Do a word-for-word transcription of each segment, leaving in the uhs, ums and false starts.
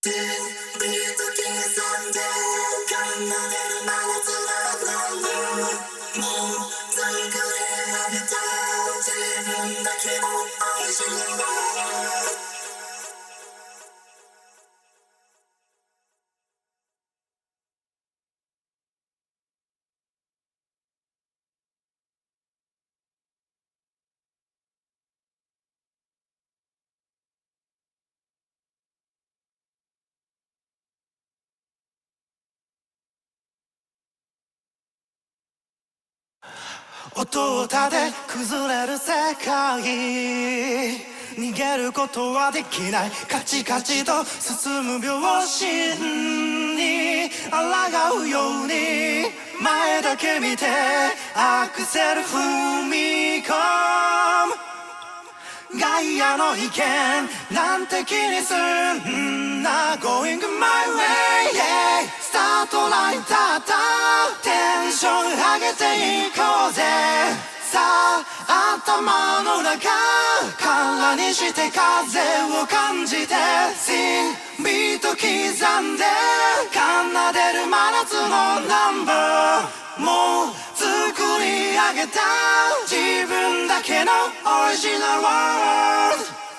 音を立て崩れる世界、逃げることはできない。カチカチと進む秒針に抗うように前だけ見てアクセル踏み込む。外野の意見なんて気にすんな Going my way、yeah、スタートライン立ったテンション上げていこうぜ。さあ頭の中空にして風を感じて Sing ビート刻んで奏でる真夏のナンバー、もう作り上げた自分だけのオリジナルワールド。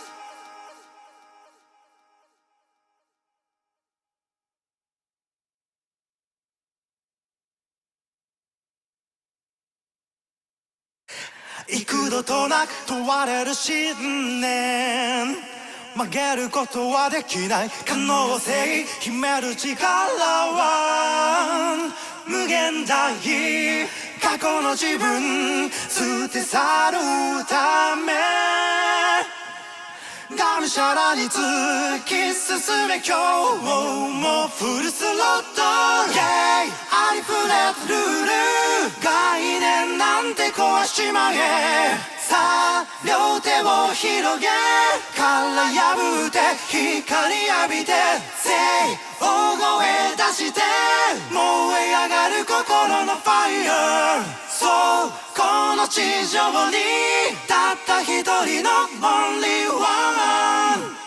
幾度となく問われる信念、曲げることはできない可能性、秘める力は無限大。過去の自分捨て去るためがむしゃらに突き進め、今日もフルスロットル、yeah、ありふれたルール概念なんて壊しまえ。さあ両手を広げ殻破って光浴びて Say 大声出して燃え上がる心のファイヤー。そうこの地上にたった一人の Only One。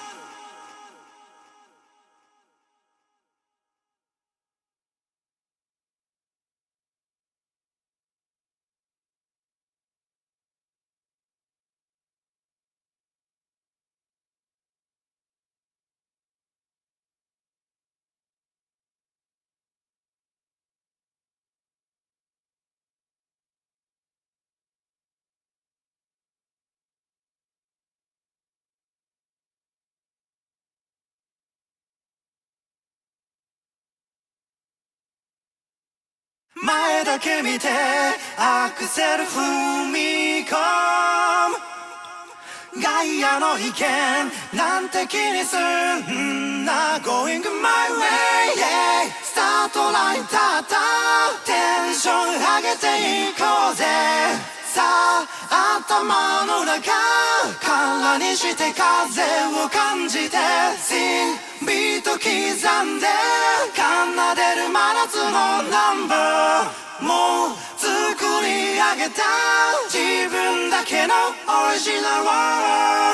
前だけ見てアクセル踏み込む。外野の意見なんて気にすんな Going my way、yeah、スタートライン立ったテンション上げていこうぜ。さあ頭の中空にして風を感じて Sing ビート刻んで奏でる真夏のナンバー、もう作り上げた自分だけのオリジナルワールド。